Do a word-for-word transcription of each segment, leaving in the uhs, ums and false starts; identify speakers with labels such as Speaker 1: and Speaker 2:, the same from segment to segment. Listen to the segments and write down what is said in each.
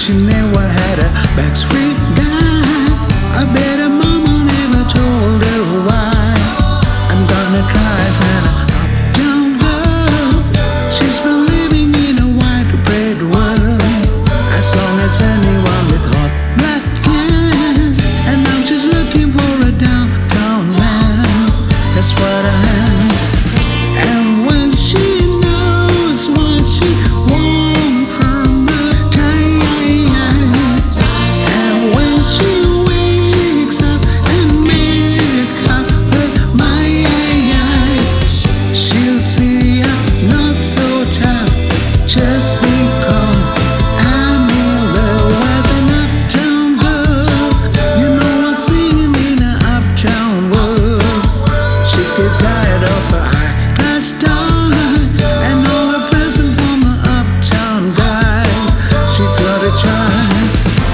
Speaker 1: she never had a backstreet guy. I bet her mama never told her why. I'm gonna try find a uptown girl. She's been living in a white bread world, as long as anyone with hot black can. And now she's looking for a downtown man. That's what I am. And when she knows what she wants from a time, and when she wakes up and makes up her mind, she'll see I'm not so tough just because I'm in love with an uptown girl. You know I'm singing in an uptown world. She's get tired of her high-class star and all her present from an uptown guy. She got a child.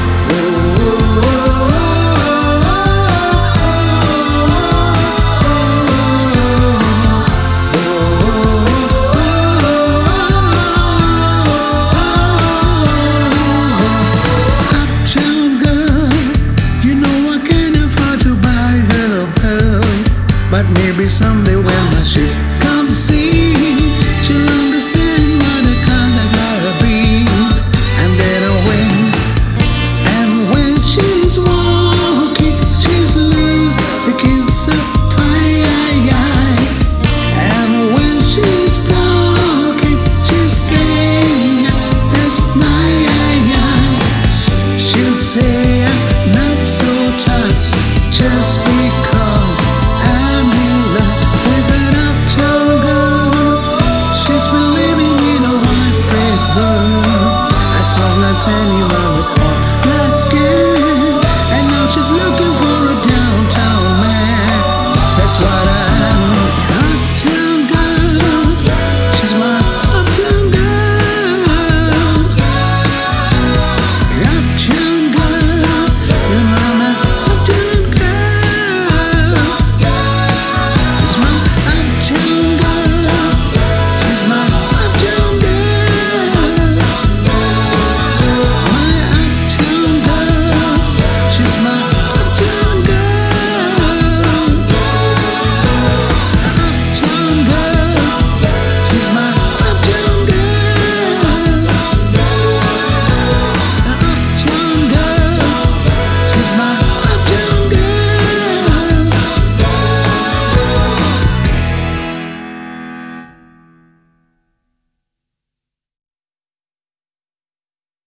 Speaker 1: Uptown girl, you know I can't afford to buy her a pearl, but maybe someday when my ships come see, she'll understand what a kind I gotta be. And then I win. And when she's walking, she's looking so fine. And when she's talking, she's saying that's my. She'll say I'm not so tough just because I'm in love with an uptown girl. She's been living in a white bread world, as long as anyone with